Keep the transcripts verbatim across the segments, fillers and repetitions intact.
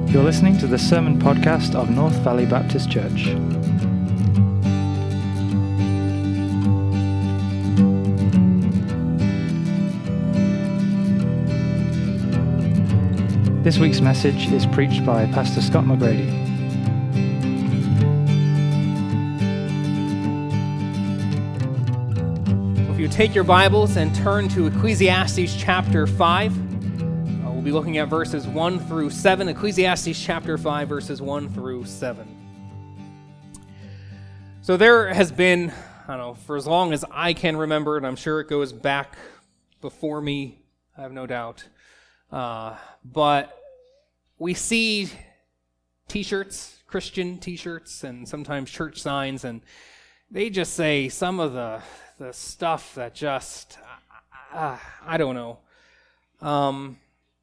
You're listening to the Sermon Podcast of North Valley Baptist Church. This week's message is preached by Pastor Scott McGrady. If you take your Bibles and turn to Ecclesiastes chapter five, uh, we'll be looking at verses one through seven. Ecclesiastes chapter five, verses one through seven. So there has been, I don't know, for as long as I can remember, and I'm sure it goes back before me, I have no doubt, uh, but we see t-shirts, Christian t-shirts, and sometimes church signs, and they just say some of the the stuff that just, uh, I don't know. Um,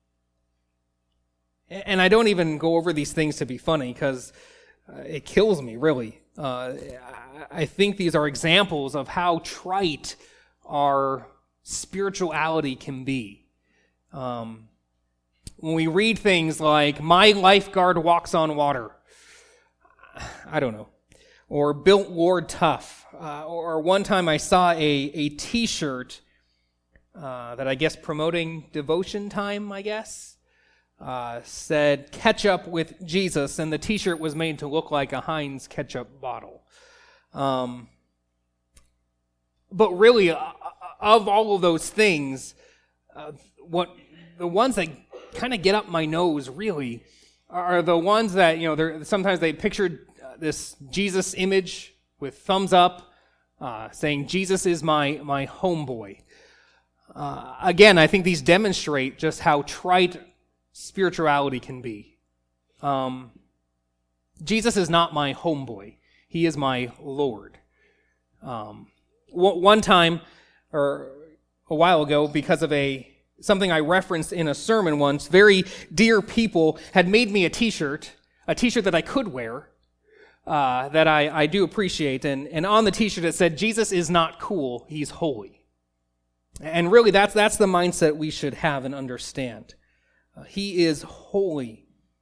and I don't even go over these things to be funny, because uh, it kills me, really. Uh, I think these are examples of how trite our spirituality can be. Um, when we read things like, my lifeguard walks on water, I don't know, or built Lord tough, uh, or one time I saw a, a t-shirt uh, that I guess promoting devotion time, I guess, uh, said ketchup with Jesus, and the t-shirt was made to look like a Heinz ketchup bottle. Um, but really, uh, of all of those things, uh, what the ones that kind of get up my nose, really, are the ones that, you know, they're, sometimes they pictured uh, this Jesus image with thumbs up, uh, saying, Jesus is my, my homeboy. Uh, again, I think these demonstrate just how trite spirituality can be. Um, Jesus is not my homeboy. He is my Lord. Um, w- one time, or a while ago, because of a something I referenced in a sermon once, very dear people had made me a t-shirt, a t-shirt that I could wear, uh, that I, I do appreciate. And, and on the t-shirt it said, Jesus is not cool, he's holy. And really that's, that's the mindset we should have and understand. Uh, he is holy.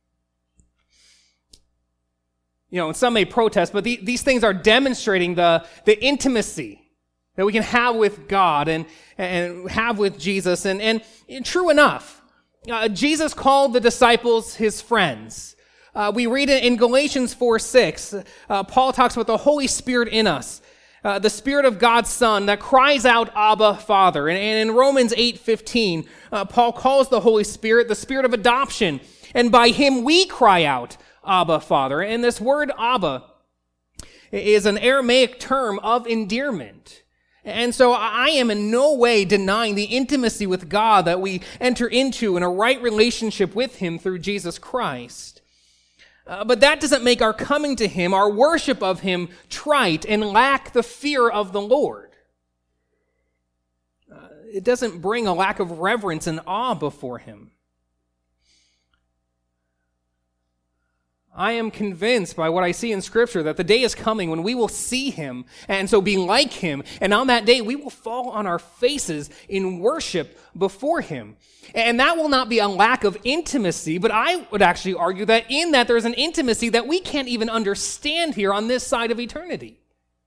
You know, and some may protest, but the, these things are demonstrating the, the intimacy that we can have with God and, and have with Jesus. And, and, and true enough, uh, Jesus called the disciples his friends. Uh, we read it in Galatians four six. Uh, Paul talks about the Holy Spirit in us, uh, the Spirit of God's Son that cries out, Abba, Father. And, and in Romans eight fifteen, uh, Paul calls the Holy Spirit the Spirit of adoption. And by him we cry out, Abba, Father. And this word Abba is an Aramaic term of endearment. And so I am in no way denying the intimacy with God that we enter into in a right relationship with him through Jesus Christ. Uh, but that doesn't make our coming to him, our worship of him, trite and lack the fear of the Lord. Uh, it doesn't bring a lack of reverence and awe before him. I am convinced by what I see in Scripture that the day is coming when we will see him and so be like him. And on that day, we will fall on our faces in worship before him. And that will not be a lack of intimacy, but I would actually argue that in that there's an intimacy that we can't even understand here on this side of eternity.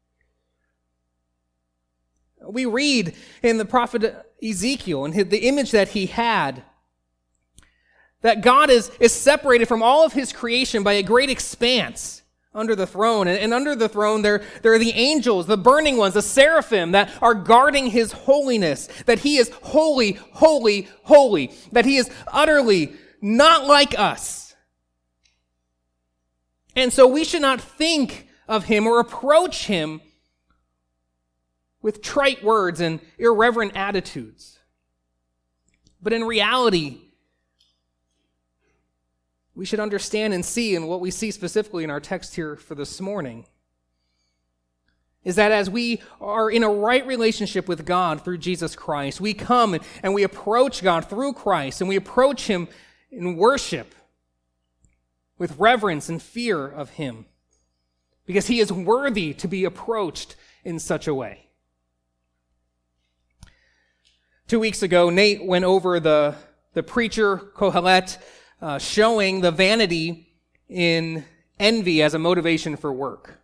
We read in the prophet Ezekiel and the image that he had, that God is, is separated from all of his creation by a great expanse under the throne. And, and under the throne, there, there are the angels, the burning ones, the seraphim that are guarding his holiness, that he is holy, holy, holy, that he is utterly not like us. And so we should not think of him or approach him with trite words and irreverent attitudes. But in reality, we should understand and see, and what we see specifically in our text here for this morning, is that as we are in a right relationship with God through Jesus Christ, we come and we approach God through Christ, and we approach him in worship with reverence and fear of him, because he is worthy to be approached in such a way. Two weeks ago, Nate went over the, the preacher, Kohelet, uh, showing the vanity in envy as a motivation for work.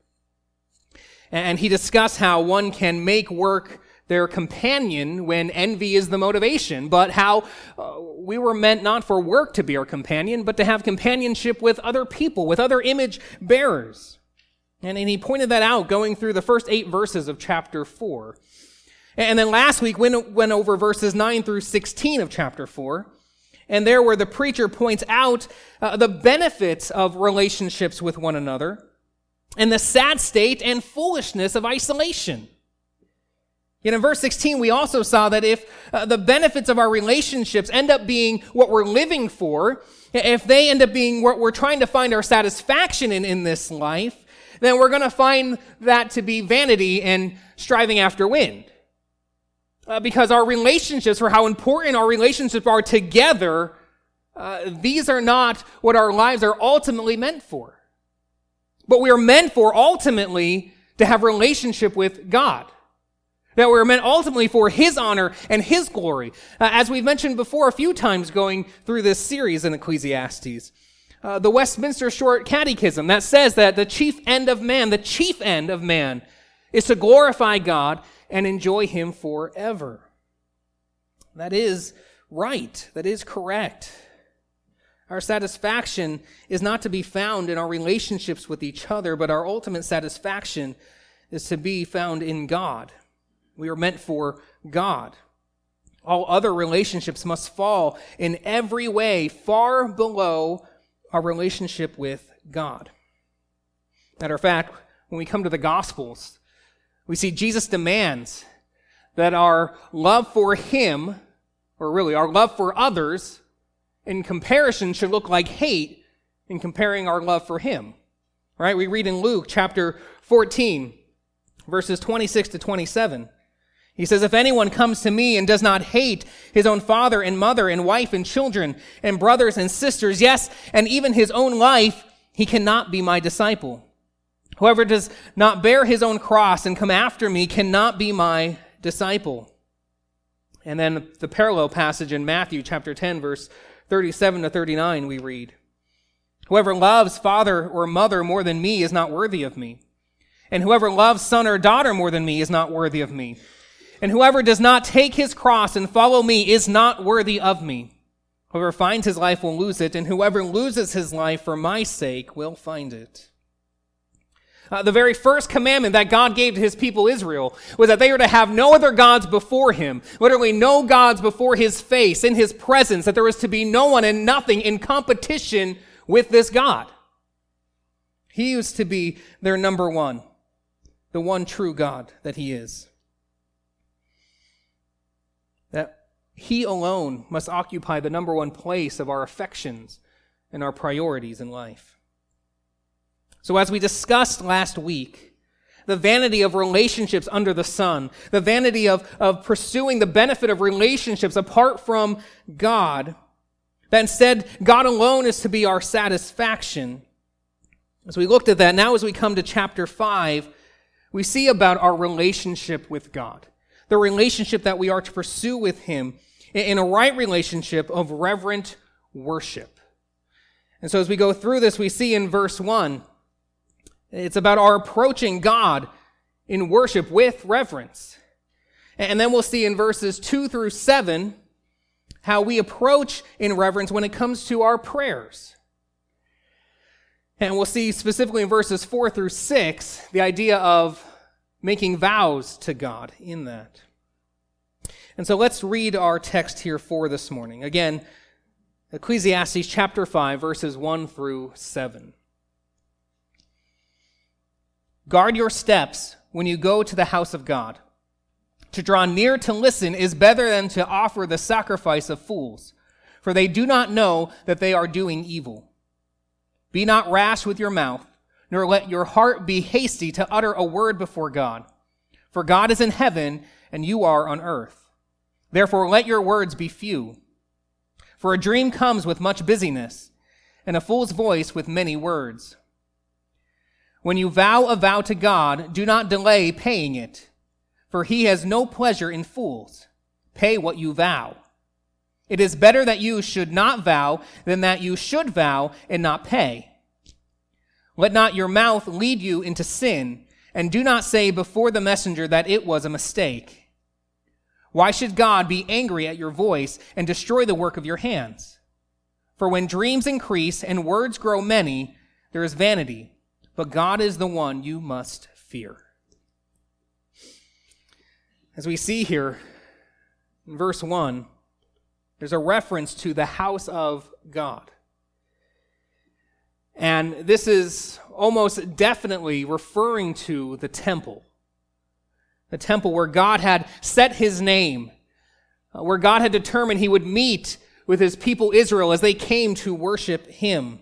And he discussed how one can make work their companion when envy is the motivation, but how uh, we were meant not for work to be our companion, but to have companionship with other people, with other image bearers. And, and he pointed that out going through the first eight verses of chapter four. And then last week we went, went over verses nine through sixteen of chapter four. And there where the preacher points out uh, the benefits of relationships with one another and the sad state and foolishness of isolation. Yet in verse sixteen, we also saw that if uh, the benefits of our relationships end up being what we're living for, if they end up being what we're trying to find our satisfaction in in this life, then we're going to find that to be vanity and striving after wind. Uh, because our relationships, for how important our relationships are together, uh, these are not what our lives are ultimately meant for. But we are meant for ultimately to have relationship with God. That we're meant ultimately for His honor and His glory. Uh, as we've mentioned before a few times going through this series in Ecclesiastes, uh, the Westminster Short Catechism that says that the chief end of man, the chief end of man, is to glorify God and enjoy Him forever. That is right. That is correct. Our satisfaction is not to be found in our relationships with each other, but our ultimate satisfaction is to be found in God. We are meant for God. All other relationships must fall in every way far below our relationship with God. Matter of fact, when we come to the Gospels, we see Jesus demands that our love for Him, or really our love for others, in comparison should look like hate in comparing our love for Him. Right? We read in Luke chapter fourteen, verses twenty-six to twenty-seven. He says, "If anyone comes to me and does not hate his own father and mother and wife and children and brothers and sisters, yes, and even his own life, he cannot be my disciple. Whoever does not bear his own cross and come after me cannot be my disciple." And then the parallel passage in Matthew chapter ten, verse thirty-seven to thirty-nine, we read, "Whoever loves father or mother more than me is not worthy of me. And whoever loves son or daughter more than me is not worthy of me. And whoever does not take his cross and follow me is not worthy of me. Whoever finds his life will lose it, and whoever loses his life for my sake will find it." Uh, the very first commandment that God gave to His people Israel was that they were to have no other gods before Him, literally no gods before His face, in His presence, that there was to be no one and nothing in competition with this God. He used to be their number one, the one true God that He is. That He alone must occupy the number one place of our affections and our priorities in life. So as we discussed last week, the vanity of relationships under the sun, the vanity of, of pursuing the benefit of relationships apart from God, that instead God alone is to be our satisfaction. As we looked at that, now as we come to chapter five, we see about our relationship with God, the relationship that we are to pursue with Him in a right relationship of reverent worship. And so as we go through this, we see in verse one, it's about our approaching God in worship with reverence. And then we'll see in verses two through seven how we approach in reverence when it comes to our prayers. And we'll see specifically in verses four through six the idea of making vows to God in that. And so let's read our text here for this morning. Again, Ecclesiastes chapter five, verses one through seven. "Guard your steps when you go to the house of God. To draw near to listen is better than to offer the sacrifice of fools, for they do not know that they are doing evil. Be not rash with your mouth, nor let your heart be hasty to utter a word before God. For God is in heaven, and you are on earth. Therefore let your words be few. For a dream comes with much busyness, and a fool's voice with many words. When you vow a vow to God, do not delay paying it, for He has no pleasure in fools. Pay what you vow. It is better that you should not vow than that you should vow and not pay. Let not your mouth lead you into sin, and do not say before the messenger that it was a mistake. Why should God be angry at your voice and destroy the work of your hands? For when dreams increase and words grow many, there is vanity, but God is the one you must fear. As we see here in verse one, there's a reference to the house of God. And this is almost definitely referring to the temple. The temple where God had set his name, where God had determined he would meet with his people Israel as they came to worship him.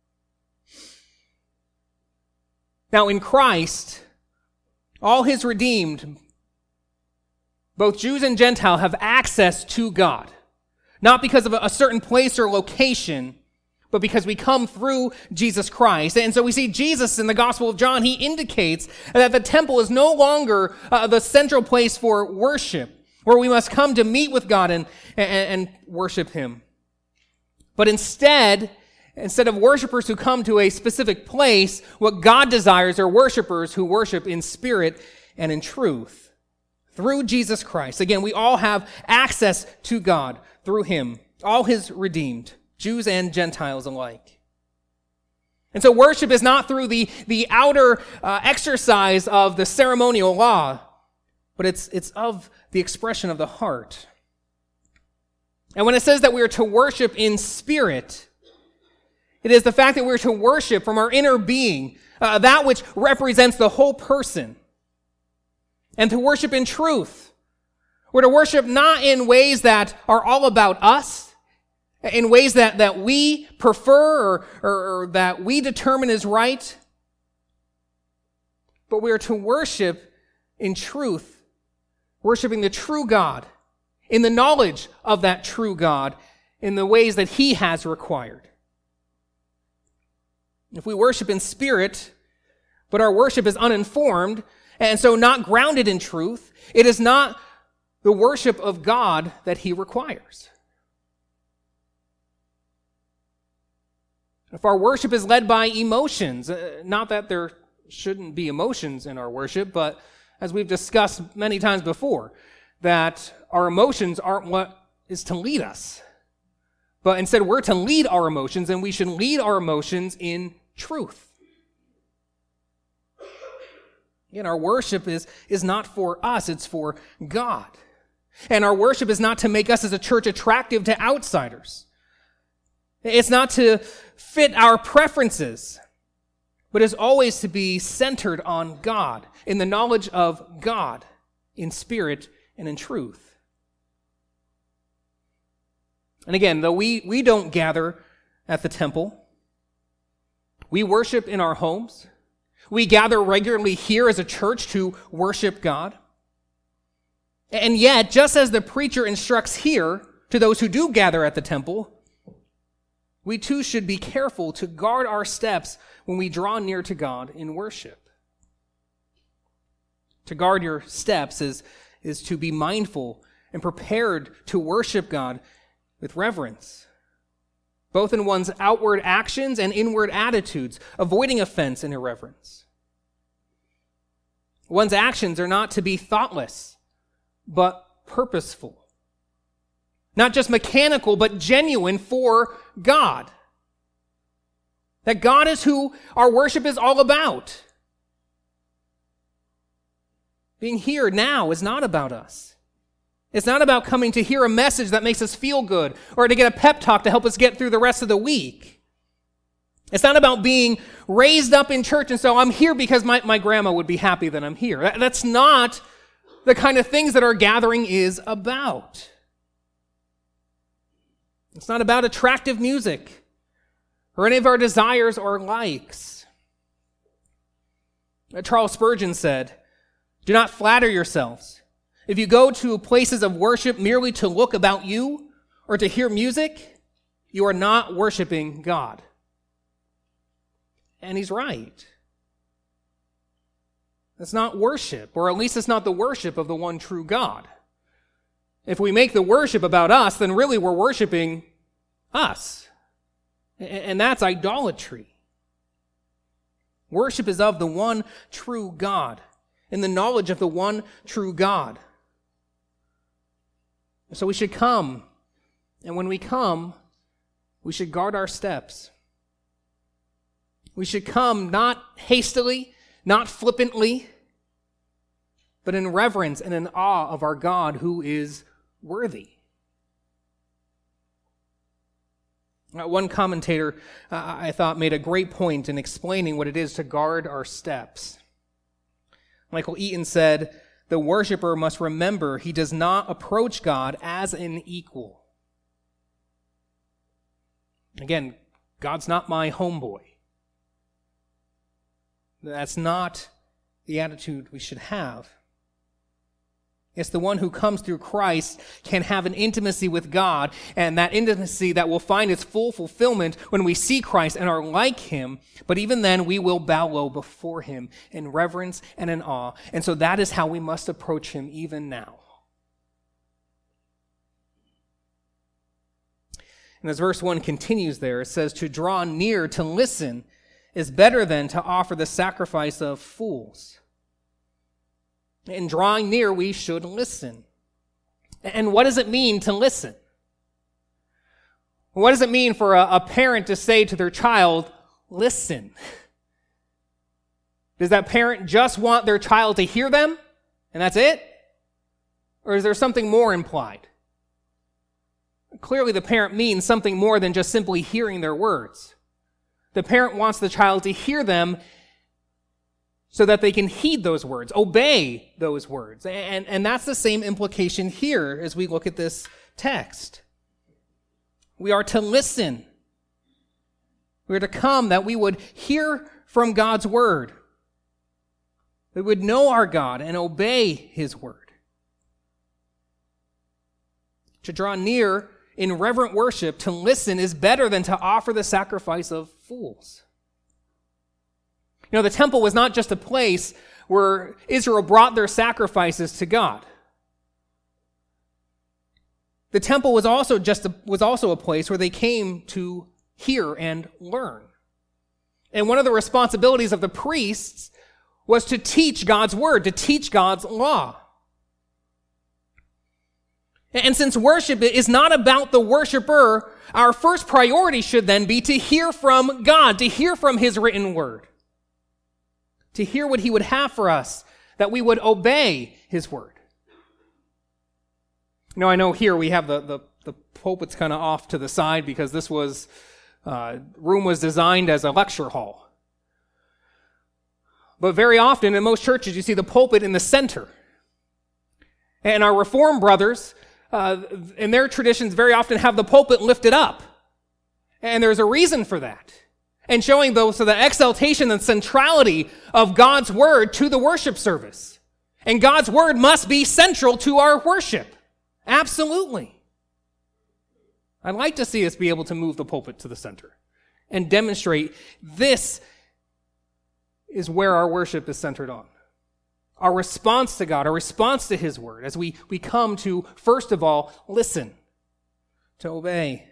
Now in Christ, all his redeemed, both Jews and Gentiles, have access to God. Not because of a certain place or location, but because we come through Jesus Christ. And so we see Jesus in the Gospel of John, he indicates that the temple is no longer uh, the central place for worship, where we must come to meet with God and, and, and worship him. But instead, instead of worshipers who come to a specific place, what God desires are worshipers who worship in spirit and in truth. Through Jesus Christ. Again, we all have access to God through him, all his redeemed, Jews and Gentiles alike. And so worship is not through the, the outer uh, exercise of the ceremonial law, but it's, it's of the expression of the heart. And when it says that we are to worship in spirit, it is the fact that we're to worship from our inner being, uh, that which represents the whole person. And to worship in truth. We're to worship not in ways that are all about us, in ways that, that we prefer or, or, or that we determine is right, but we are to worship in truth, worshiping the true God, in the knowledge of that true God, in the ways that he has required. If we worship in spirit, but our worship is uninformed, and so not grounded in truth, it is not the worship of God that he requires. If our worship is led by emotions, uh, not that there shouldn't be emotions in our worship, but as we've discussed many times before, that our emotions aren't what is to lead us. But instead we're to lead our emotions, and we should lead our emotions in truth. Again, our worship is, is not for us, it's for God. And our worship is not to make us as a church attractive to outsiders. It's not to fit our preferences, but is always to be centered on God, in the knowledge of God, in spirit and in truth. And again, though we, we don't gather at the temple, we worship in our homes. We gather regularly here as a church to worship God. And yet, just as the preacher instructs here to those who do gather at the temple, we too should be careful to guard our steps when we draw near to God in worship. To guard your steps is, is to be mindful and prepared to worship God with reverence, both in one's outward actions and inward attitudes, avoiding offense and irreverence. One's actions are not to be thoughtless, but purposeful. Not just mechanical, but genuine for God. That God is who our worship is all about. Being here now is not about us. It's not about coming to hear a message that makes us feel good or to get a pep talk to help us get through the rest of the week. It's not about being raised up in church and so I'm here because my, my grandma would be happy that I'm here. That, that's not the kind of things that our gathering is about. It's not about attractive music or any of our desires or likes. Charles Spurgeon said, "Do not flatter yourselves. If you go to places of worship merely to look about you or to hear music, you are not worshiping God." And he's right. That's not worship, or at least it's not the worship of the one true God. If we make the worship about us, then really we're worshiping us. And that's idolatry. Worship is of the one true God, in the knowledge of the one true God. So we should come, and when we come, we should guard our steps. We should come not hastily, not flippantly, but in reverence and in awe of our God who is worthy. Uh, one commentator, uh, I thought, made a great point in explaining what it is to guard our steps. Michael Eaton said, "The worshiper must remember he does not approach God as an equal." Again, God's not my homeboy. That's not the attitude we should have. It's the one who comes through Christ can have an intimacy with God, and that intimacy that will find its full fulfillment when we see Christ and are like him, but even then we will bow low before him in reverence and in awe. And so that is how we must approach him even now. And as verse one continues there, it says, "To draw near to listen is better than to offer the sacrifice of fools." In drawing near, we should listen. And what does it mean to listen? What does it mean for a, a parent to say to their child, listen? Does that parent just want their child to hear them, and that's it? Or is there something more implied? Clearly, the parent means something more than just simply hearing their words. The parent wants the child to hear them so that they can heed those words, obey those words. And, and that's the same implication here as we look at this text. We are to listen. We are to come that we would hear from God's word. We would know our God and obey his word. To draw near in reverent worship, to listen, is better than to offer the sacrifice of fools. You know, the temple was not just a place where Israel brought their sacrifices to God. The temple was also just a, was also a place where they came to hear and learn. And one of the responsibilities of the priests was to teach God's word, to teach God's law. And since worship is not about the worshiper, our first priority should then be to hear from God, to hear from his written word, to hear what he would have for us, that we would obey his word. You know, I know here we have the, the, the pulpit's kind of off to the side because this was, uh, room was designed as a lecture hall. But very often in most churches you see the pulpit in the center. And our Reformed brothers, uh, in their traditions, very often have the pulpit lifted up. And there's a reason for that. And showing those so the exaltation and centrality of God's word to the worship service. And God's word must be central to our worship. Absolutely. I'd like to see us be able to move the pulpit to the center and demonstrate this is where our worship is centered on. Our response to God, our response to his word, as we, we come to, first of all, listen, to obey.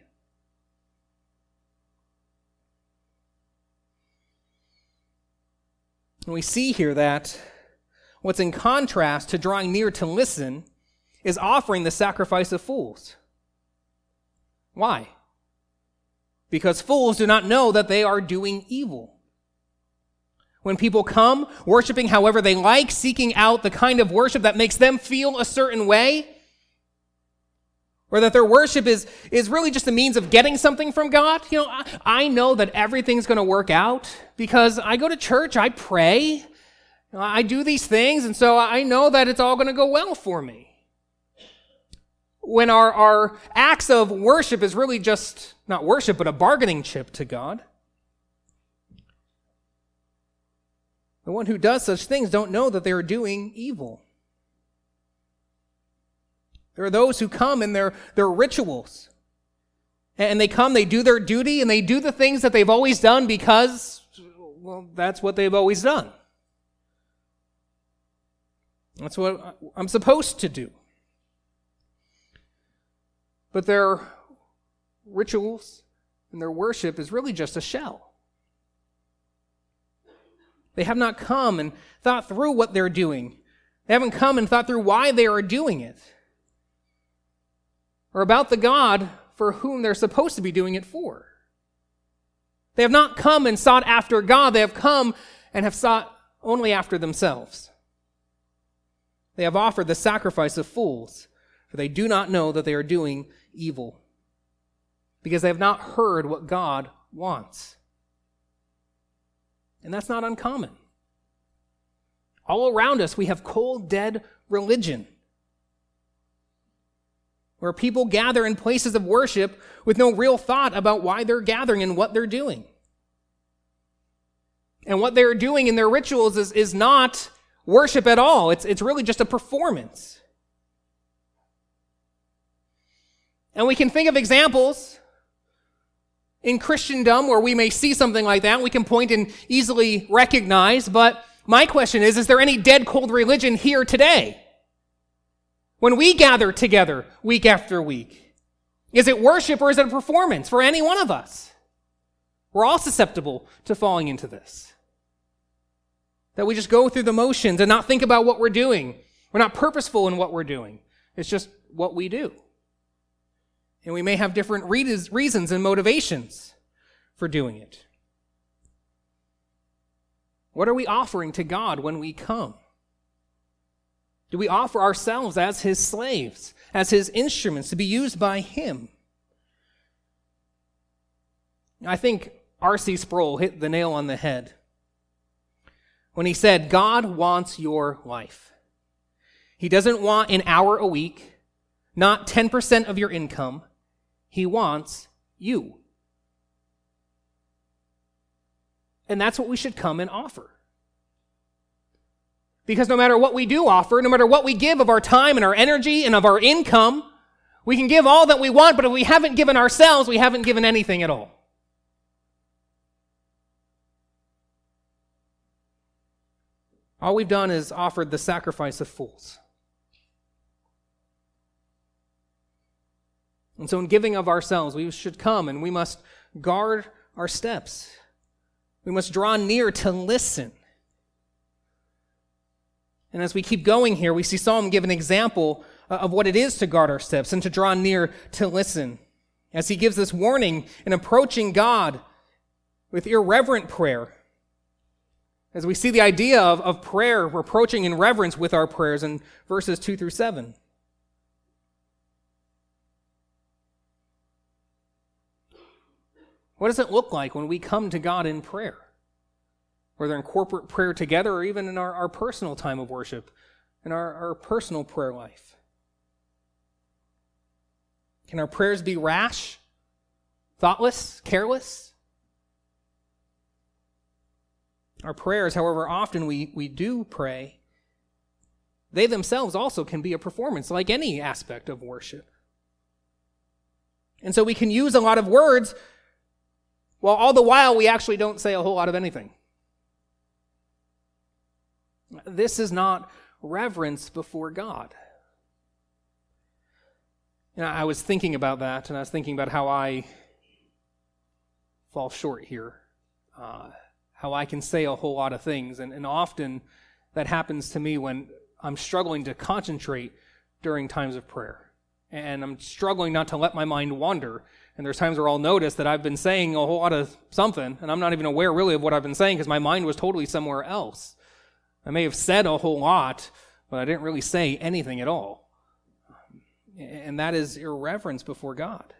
And we see here that what's in contrast to drawing near to listen is offering the sacrifice of fools. Why? Because fools do not know that they are doing evil. When people come, worshiping however they like, seeking out the kind of worship that makes them feel a certain way, or that their worship is, is really just a means of getting something from God. You know, I, I know that everything's going to work out because I go to church, I pray, I do these things, and so I know that it's all going to go well for me. When our, our acts of worship is really just, not worship, but a bargaining chip to God. The one who does such things don't know that they are doing evil. There are those who come in their, their rituals. And they come, they do their duty, and they do the things that they've always done because, well, that's what they've always done. That's what I'm supposed to do. But their rituals and their worship is really just a shell. They have not come and thought through what they're doing. They haven't come and thought through why they are doing it, or about the God for whom they're supposed to be doing it for. They have not come and sought after God. They have come and have sought only after themselves. They have offered the sacrifice of fools, for they do not know that they are doing evil, because they have not heard what God wants. And that's not uncommon. All around us, we have cold, dead religion, where people gather in places of worship with no real thought about why they're gathering and what they're doing. And what they're doing in their rituals is, is not worship at all. It's, it's really just a performance. And we can think of examples in Christendom where we may see something like that. We can point and easily recognize, but my question is, is there any dead, cold religion here today? When we gather together week after week, is it worship or is it a performance for any one of us? We're all susceptible to falling into this. That we just go through the motions and not think about what we're doing. We're not purposeful in what we're doing. It's just what we do. And we may have different reasons and motivations for doing it. What are we offering to God when we come? Do we offer ourselves as his slaves, as his instruments to be used by him? I think R C Sproul hit the nail on the head when he said, God wants your life. He doesn't want an hour a week, not ten percent of your income. He wants you. And that's what we should come and offer. Because no matter what we do offer, no matter what we give of our time and our energy and of our income, we can give all that we want, but if we haven't given ourselves, we haven't given anything at all. All we've done is offered the sacrifice of fools. And so in giving of ourselves, we should come and we must guard our steps. We must draw near to listen. And as we keep going here, we see Solomon give an example of what it is to guard our steps and to draw near to listen. As he gives this warning in approaching God with irreverent prayer. As we see the idea of, of prayer, we're approaching in reverence with our prayers in verses two through seven. What does it look like when we come to God in prayer? Whether in corporate prayer together or even in our, our personal time of worship, in our, our personal prayer life. Can our prayers be rash, thoughtless, careless? Our prayers, however often we, we do pray, they themselves also can be a performance, like any aspect of worship. And so we can use a lot of words, while all the while we actually don't say a whole lot of anything. This is not reverence before God. You know, I was thinking about that, and I was thinking about how I fall short here. Uh, how I can say a whole lot of things, and, and often that happens to me when I'm struggling to concentrate during times of prayer. And I'm struggling not to let my mind wander. And there's times where I'll notice that I've been saying a whole lot of something, and I'm not even aware really of what I've been saying because my mind was totally somewhere else. I may have said a whole lot, but I didn't really say anything at all. And that is irreverence before God.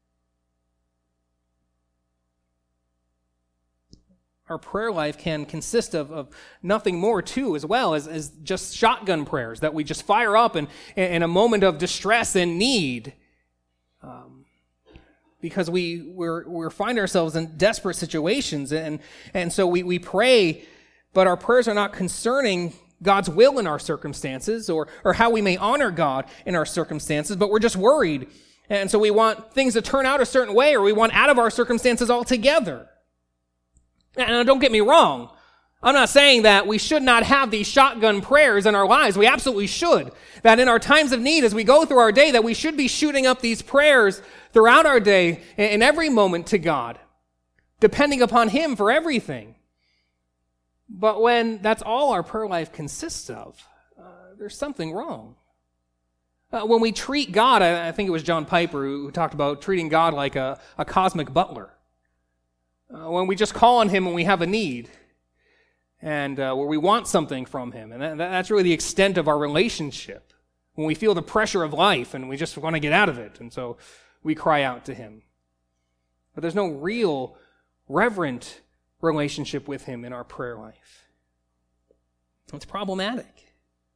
Our prayer life can consist of, of nothing more, too, as well as, as just shotgun prayers that we just fire up in, in a moment of distress and need. Um, because we we're, we find ourselves in desperate situations. And, and so we, we pray, but our prayers are not concerning God's will in our circumstances or, or how we may honor God in our circumstances, but we're just worried. And so we want things to turn out a certain way, or we want out of our circumstances altogether. And don't get me wrong, I'm not saying that we should not have these shotgun prayers in our lives. We absolutely should. That in our times of need, as we go through our day, that we should be shooting up these prayers throughout our day in every moment to God, depending upon Him for everything. But when that's all our prayer life consists of, uh, there's something wrong. Uh, when we treat God, I, I think it was John Piper who, who talked about treating God like a, a cosmic butler. Uh, when we just call on Him when we have a need, and uh, where we want something from Him. And that, that's really the extent of our relationship. When we feel the pressure of life and we just want to get out of it, and so we cry out to Him. But there's no real, reverent relationship with Him in our prayer life. It's problematic.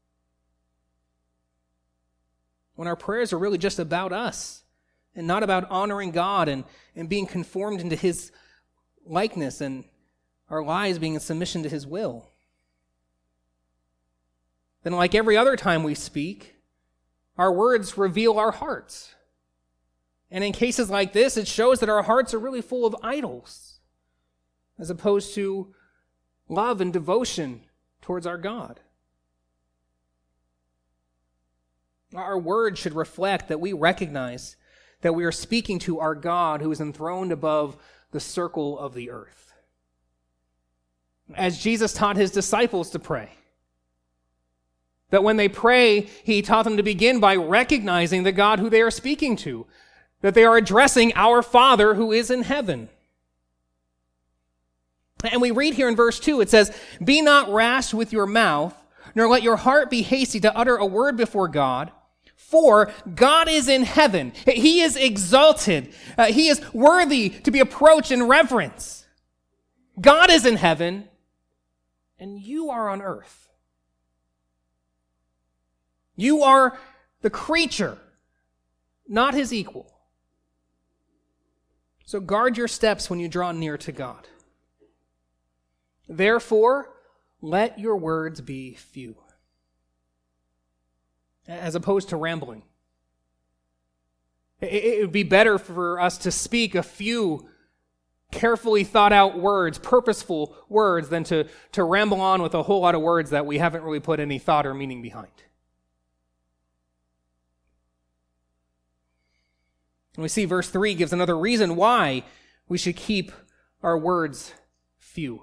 When our prayers are really just about us and not about honoring God and, and being conformed into His likeness and our lives being in submission to His will. Then, like every other time we speak, our words reveal our hearts. And in cases like this, it shows that our hearts are really full of idols, as opposed to love and devotion towards our God. Our words should reflect that we recognize that we are speaking to our God who is enthroned above the circle of the earth. As Jesus taught His disciples to pray. That when they pray, He taught them to begin by recognizing the God who they are speaking to. That they are addressing our Father who is in heaven. And we read here in verse two, it says, "Be not rash with your mouth, nor let your heart be hasty to utter a word before God. For God is in heaven. He is exalted. Uh, he is worthy to be approached in reverence. God is in heaven, and you are on earth. You are the creature, not His equal. So guard your steps when you draw near to God. Therefore, let your words be few." As opposed to rambling. It would be better for us to speak a few carefully thought out words, purposeful words, than to, to ramble on with a whole lot of words that we haven't really put any thought or meaning behind. And we see verse three gives another reason why we should keep our words few.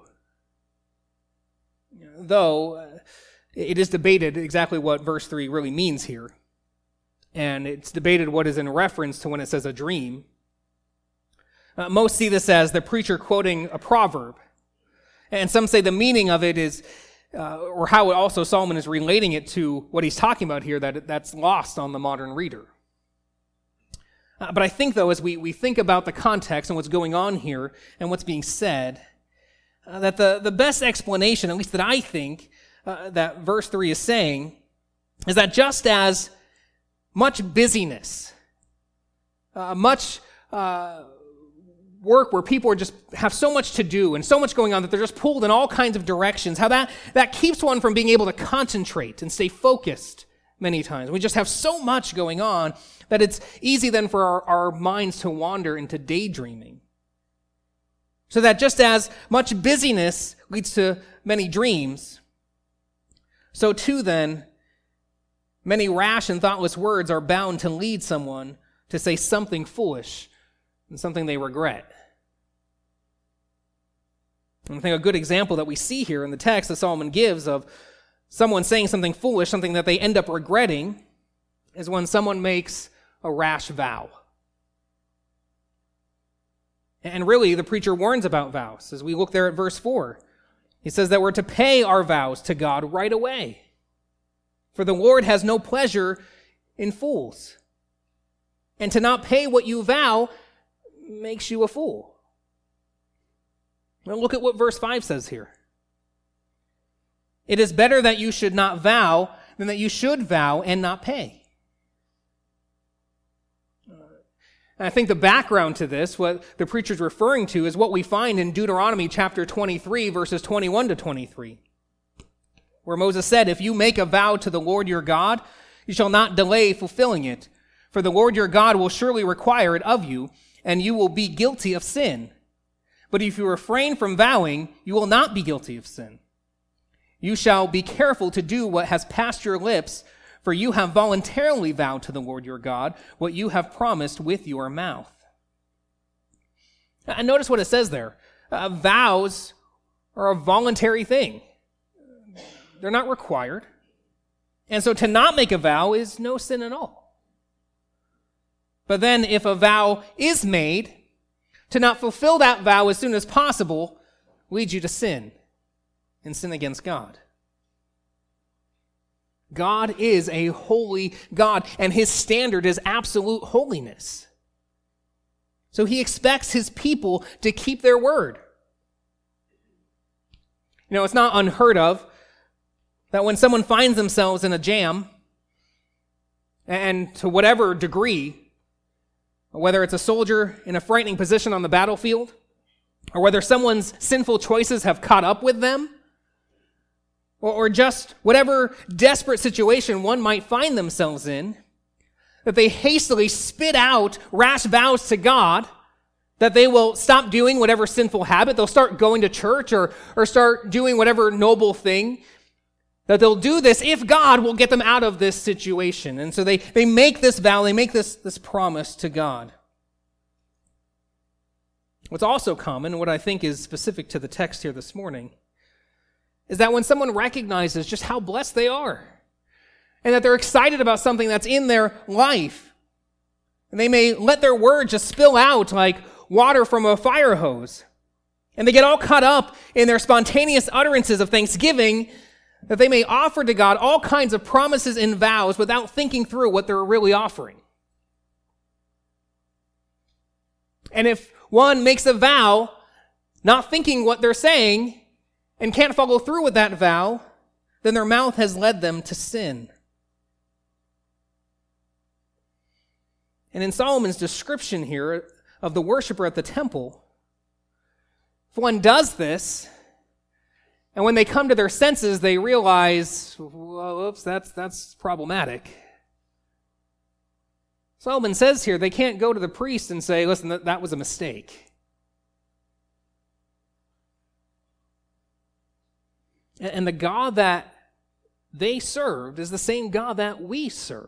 Though uh, it is debated exactly what verse three really means here. And it's debated what is in reference to when it says a dream. Uh, most see this as the preacher quoting a proverb. And some say the meaning of it is, uh, or how it also Solomon is relating it to what he's talking about here, that that's lost on the modern reader. Uh, but I think, though, as we, we think about the context and what's going on here and what's being said, uh, that the, the best explanation, at least that I think, uh, that verse three is saying, is that just as much busyness, uh, much uh, work where people are just have so much to do and so much going on that they're just pulled in all kinds of directions, how that, that keeps one from being able to concentrate and stay focused many times. We just have so much going on that it's easy then for our, our minds to wander into daydreaming. So that just as much busyness leads to many dreams, so too then, many rash and thoughtless words are bound to lead someone to say something foolish and something they regret. And I think a good example that we see here in the text that Solomon gives of someone saying something foolish, something that they end up regretting, is when someone makes a rash vow. And really, the preacher warns about vows. As we look there at verse four, he says that we're to pay our vows to God right away. For the Lord has no pleasure in fools. And to not pay what you vow makes you a fool. Now look at what verse five says here. It is better that you should not vow than that you should vow and not pay. And I think the background to this, what the preacher's referring to, is what we find in Deuteronomy chapter twenty-three, verses twenty-one to twenty-three. Where Moses said, "If you make a vow to the Lord your God, you shall not delay fulfilling it. For the Lord your God will surely require it of you, and you will be guilty of sin. But if you refrain from vowing, you will not be guilty of sin. You shall be careful to do what has passed your lips, for you have voluntarily vowed to the Lord your God what you have promised with your mouth. And notice what it says there. Uh, vows are a voluntary thing. They're not required. And so to not make a vow is no sin at all. But then if a vow is made, to not fulfill that vow as soon as possible leads you to sin and sin against God. God is a holy God, and his standard is absolute holiness. So he expects his people to keep their word. You know, it's not unheard of that when someone finds themselves in a jam, and to whatever degree, whether it's a soldier in a frightening position on the battlefield, or whether someone's sinful choices have caught up with them, or, or just whatever desperate situation one might find themselves in, that they hastily spit out rash vows to God, that they will stop doing whatever sinful habit, they'll start going to church or, or start doing whatever noble thing, that they'll do this if God will get them out of this situation. And so they, they make this vow, they make this, this promise to God. What's also common, what I think is specific to the text here this morning, is that when someone recognizes just how blessed they are, and that they're excited about something that's in their life, and they may let their words just spill out like water from a fire hose, and they get all caught up in their spontaneous utterances of thanksgiving, that they may offer to God all kinds of promises and vows without thinking through what they're really offering. And if one makes a vow, not thinking what they're saying, and can't follow through with that vow, then their mouth has led them to sin. And in Solomon's description here of the worshiper at the temple, if one does this, and when they come to their senses, they realize, well, oops, that's, that's problematic. Solomon says here they can't go to the priest and say, listen, that, that was a mistake. And the God that they served is the same God that we serve.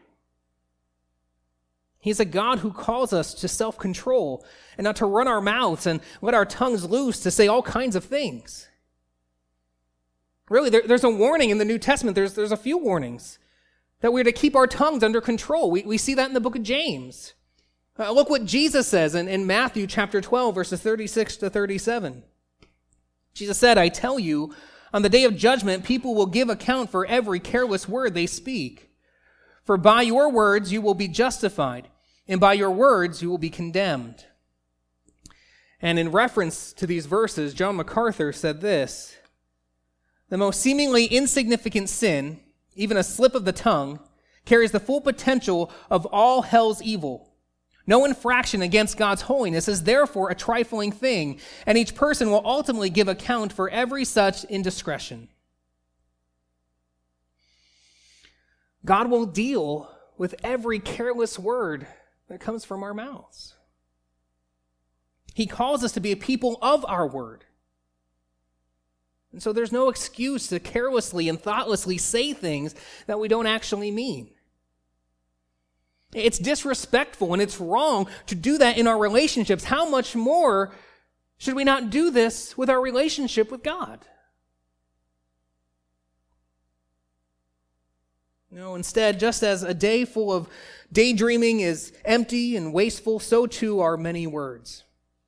He's a God who calls us to self-control and not to run our mouths and let our tongues loose to say all kinds of things. Really, there, there's a warning in the New Testament. There's, there's a few warnings that we're to keep our tongues under control. We, we see that in the book of James. Uh, look what Jesus says in, in Matthew chapter twelve, verses thirty-six to thirty-seven. Jesus said, I tell you, on the day of judgment, people will give account for every careless word they speak. For by your words you will be justified, and by your words you will be condemned. And in reference to these verses, John MacArthur said this: the most seemingly insignificant sin, even a slip of the tongue, carries the full potential of all hell's evil. No infraction against God's holiness is therefore a trifling thing, and each person will ultimately give account for every such indiscretion. God will deal with every careless word that comes from our mouths. He calls us to be a people of our word. And so there's no excuse to carelessly and thoughtlessly say things that we don't actually mean. It's disrespectful and it's wrong to do that in our relationships. How much more should we not do this with our relationship with God? No, instead, just as a day full of daydreaming is empty and wasteful, so too are many words.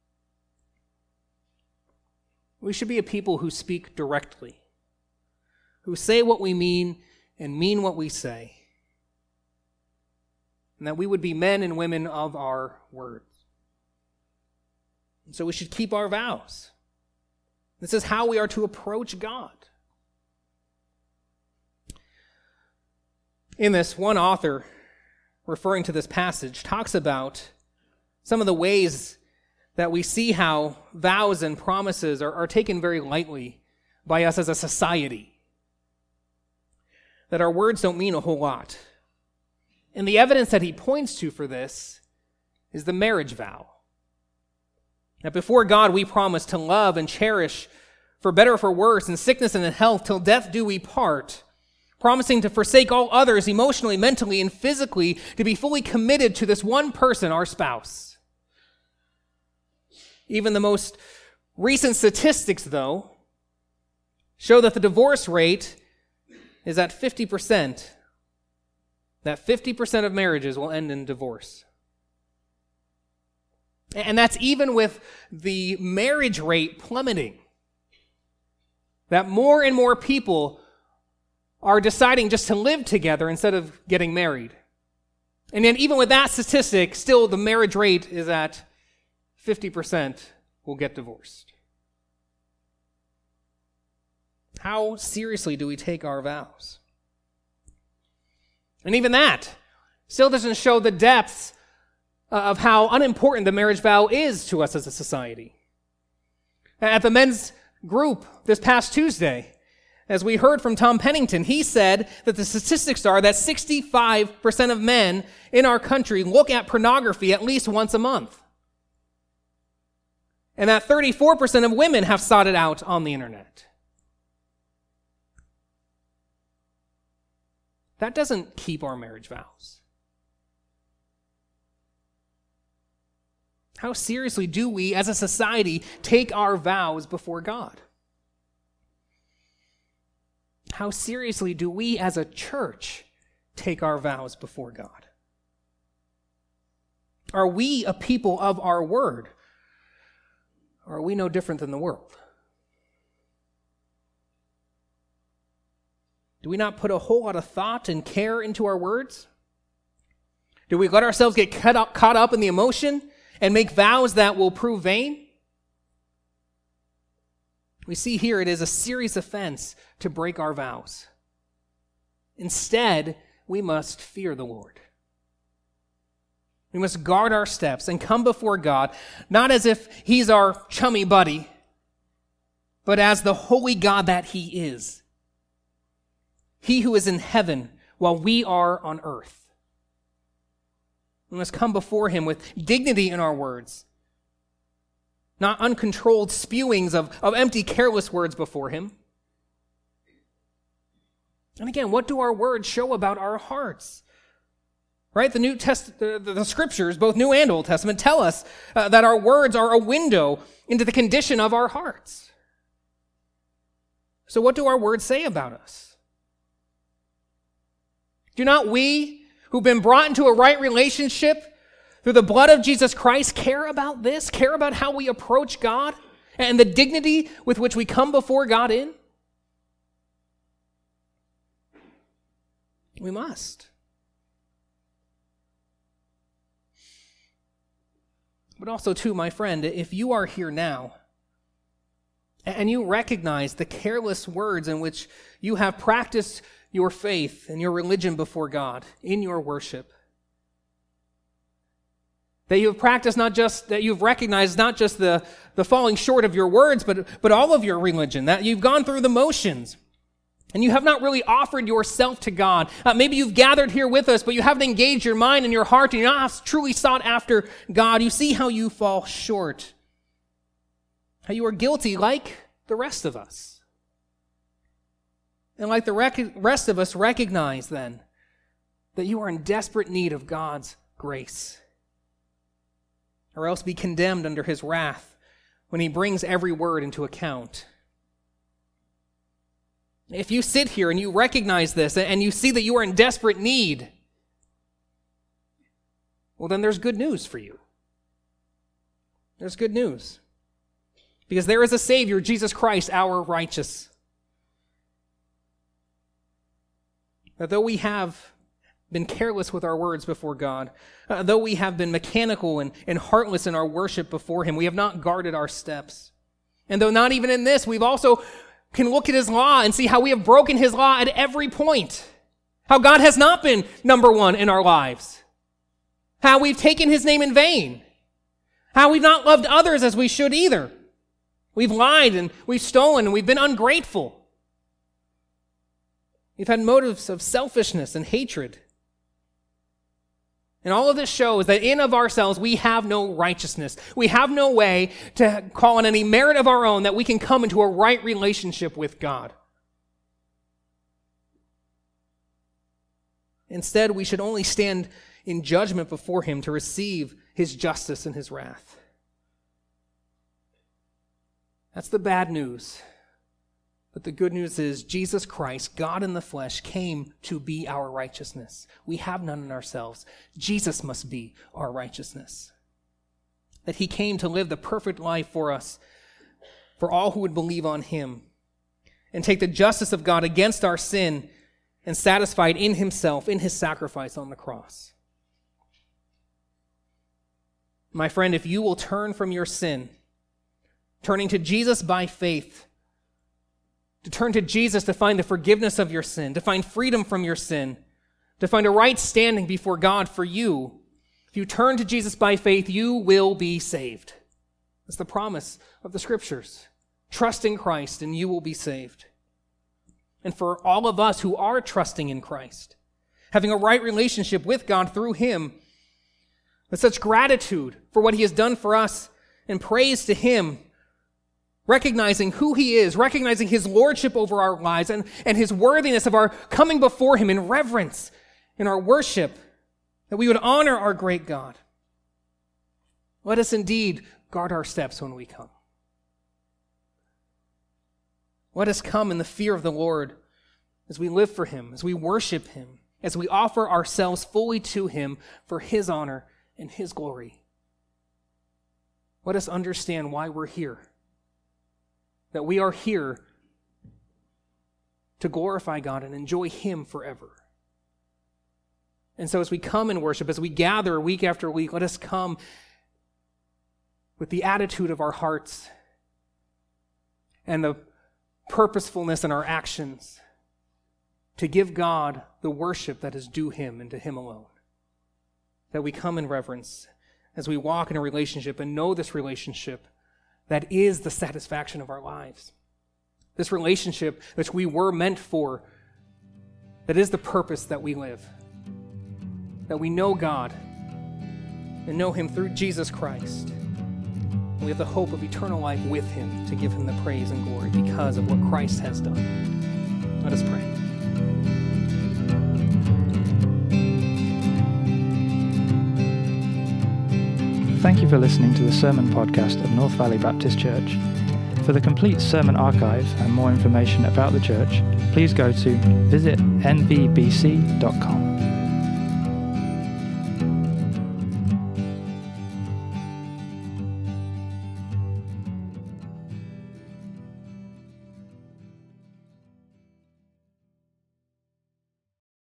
We should be a people who speak directly, who say what we mean and mean what we say, and that we would be men and women of our words. And so we should keep our vows. This is how we are to approach God. In this, one author, referring to this passage, talks about some of the ways that we see how vows and promises are, are taken very lightly by us as a society. That our words don't mean a whole lot. And the evidence that he points to for this is the marriage vow. That before God we promise to love and cherish for better or for worse, in sickness and in health, till death do we part, promising to forsake all others emotionally, mentally, and physically, to be fully committed to this one person, our spouse. Even the most recent statistics, though, show that the divorce rate is at fifty percent. That fifty percent of marriages will end in divorce. And that's even with the marriage rate plummeting. That more and more people are deciding just to live together instead of getting married. And then even with that statistic, still the marriage rate is at fifty percent will get divorced. How seriously do we take our vows? And even that still doesn't show the depths of how unimportant the marriage vow is to us as a society. At the men's group this past Tuesday, as we heard from Tom Pennington, he said that the statistics are that sixty-five percent of men in our country look at pornography at least once a month. And that thirty-four percent of women have sought it out on the internet. That doesn't keep our marriage vows. How seriously do we, as a society, take our vows before God? How seriously do we, as a church, take our vows before God? Are we a people of our word? Or are we no different than the world? Do we not put a whole lot of thought and care into our words? Do we let ourselves get caught up, caught up in the emotion and make vows that will prove vain? We see here it is a serious offense to break our vows. Instead, we must fear the Lord. We must guard our steps and come before God, not as if he's our chummy buddy, but as the holy God that he is. He who is in heaven while we are on earth. We must come before him with dignity in our words, not uncontrolled spewings of, of empty, careless words before him. And again, what do our words show about our hearts? Right? The New Test, the, the, the scriptures, both New and Old Testament, tell us uh, that our words are a window into the condition of our hearts. So what do our words say about us? Do not we, who've been brought into a right relationship through the blood of Jesus Christ, care about this? Care about how we approach God and the dignity with which we come before God in? We must. But also, too, my friend, if you are here now and you recognize the careless words in which you have practiced your faith and your religion before God in your worship, that you have practiced not just, that you've recognized not just the, the falling short of your words, but, but all of your religion, that you've gone through the motions, and you have not really offered yourself to God. Uh, maybe you've gathered here with us, but you haven't engaged your mind and your heart, and you're not truly sought after God. You see how you fall short, how you are guilty like the rest of us. And like the rec- rest of us, recognize then that you are in desperate need of God's grace, or else be condemned under his wrath when he brings every word into account. If you sit here and you recognize this and you see that you are in desperate need, well, then there's good news for you. There's good news. Because there is a Savior, Jesus Christ, our righteous. That though we have been careless with our words before God, uh, though we have been mechanical and, and heartless in our worship before him, we have not guarded our steps. And though not even in this, we've also can look at his law and see how we have broken his law at every point. How God has not been number one in our lives. How we've taken his name in vain. How we've not loved others as we should either. We've lied and we've stolen and we've been ungrateful. We've had motives of selfishness and hatred. And all of this shows that in of ourselves, we have no righteousness. We have no way to call on any merit of our own that we can come into a right relationship with God. Instead, we should only stand in judgment before him to receive his justice and his wrath. That's the bad news. But the good news is Jesus Christ, God in the flesh, came to be our righteousness. We have none in ourselves. Jesus must be our righteousness. That he came to live the perfect life for us, for all who would believe on him, and take the justice of God against our sin and satisfy it in himself, in his sacrifice on the cross. My friend, if you will turn from your sin, turning to Jesus by faith, to turn to Jesus to find the forgiveness of your sin, to find freedom from your sin, to find a right standing before God for you, if you turn to Jesus by faith, you will be saved. That's the promise of the Scriptures. Trust in Christ and you will be saved. And for all of us who are trusting in Christ, having a right relationship with God through him, with such gratitude for what he has done for us and praise to him, recognizing who he is, recognizing his lordship over our lives and, and his worthiness of our coming before him in reverence in our worship, that we would honor our great God. Let us indeed guard our steps when we come. Let us come in the fear of the Lord as we live for him, as we worship him, as we offer ourselves fully to him for his honor and his glory. Let us understand why we're here. That we are here to glorify God and enjoy him forever. And so as we come and worship, as we gather week after week, let us come with the attitude of our hearts and the purposefulness in our actions to give God the worship that is due him and to him alone. That we come in reverence as we walk in a relationship and know this relationship that is the satisfaction of our lives. This relationship which we were meant for, that is the purpose that we live. That we know God and know him through Jesus Christ. And we have the hope of eternal life with him to give him the praise and glory because of what Christ has done. Let us pray. Thank you for listening to the sermon podcast of North Valley Baptist Church. For the complete sermon archive and more information about the church, please go to visit n v b c dot com.